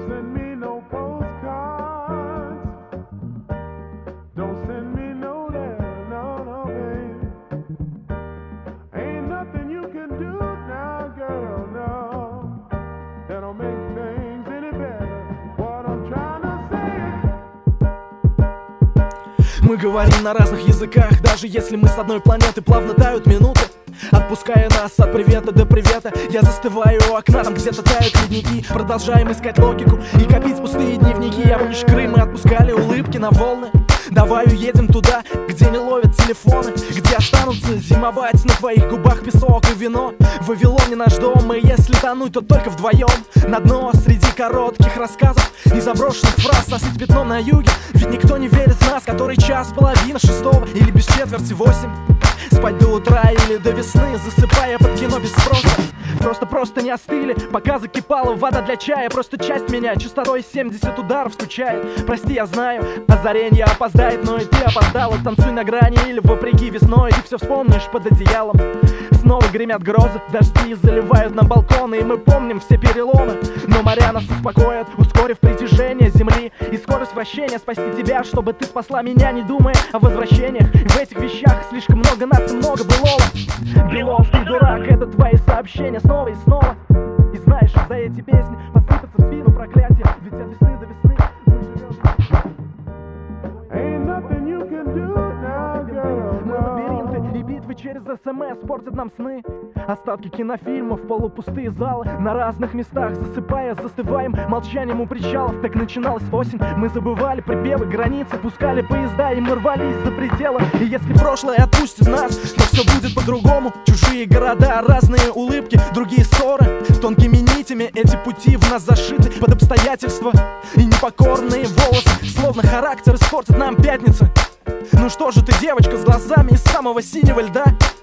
send me no postcards. Don't send me no letter, no, babe. Ain't nothing you can do now, girl, no, that'll make things any better. What I'm trying to say. Мы говорим на разных языках, даже если мы с одной планеты. Плавно тают минуты, отпуская нас от привета до привета. Я застываю у окна, там где-то тают ледники. Продолжаем искать логику и копить пустые дневники. Я помнишь, Крым мы отпускали улыбки на волны. Давай уедем туда, где не ловят телефоны, где останутся зимовать на твоих губах песок и вино. В Вавилоне наш дом, и если тонуть, то только вдвоем. На дно среди коротких рассказов и заброшенных фраз сосыть пятно на юге. Ведь никто не верит в нас, который час, половина шестого или без четверти 8. Спать до утра или до весны, засыпая под кино без спроса. Просто не остыли, пока закипала вода для чая. Просто часть меня частотой 70 ударов стучает. Прости, я знаю, озаренье опоздает, но и ты опоздала. Танцуй на грани или вопреки весной, ты все вспомнишь под одеялом. Снова гремят грозы, дожди заливают на балконы, и мы помним все переломы. Но моря нас успокоят, ускорив притяжение земли и скорость вращения. Спасти тебя, чтобы ты спасла меня, не думая о возвращениях. И в этих вещах слишком много нас и много былого. Белов, ты дурак, это твои сообщения снова и снова. И знаешь, за эти песни посыпятся в спину проклятия. Ведь от весны до весны мы живем. Ain't nothing you can do now, girl, Мы no. лабиринты и битвы через СМС портят нам сны. Остатки кинофильмов, полупустые залы. На разных местах засыпая, застываем молчанием у причалов. Так начиналась осень, мы забывали припевы, границы, пускали поезда, и мы рвались за пределы. И если прошлое отпустит нас, то все будет по-другому. Чужие города, разные улыбки, другие ссоры. Тонкими нитями эти пути в нас зашиты под обстоятельства. И непокорные волосы, словно характер испортит нам пятница. Ну что же ты, девочка, с глазами из самого синего льда?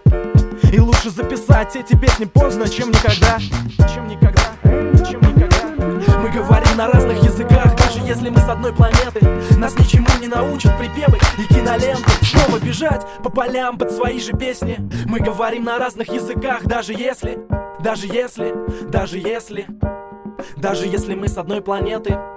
И лучше записать эти песни поздно, чем никогда. Чем никогда, чем никогда. Мы говорим на разных языках, даже если мы с одной планеты. Нас ничему не научат припевы и киноленты. Снова бежать по полям под свои же песни. Мы говорим на разных языках, даже если мы с одной планеты.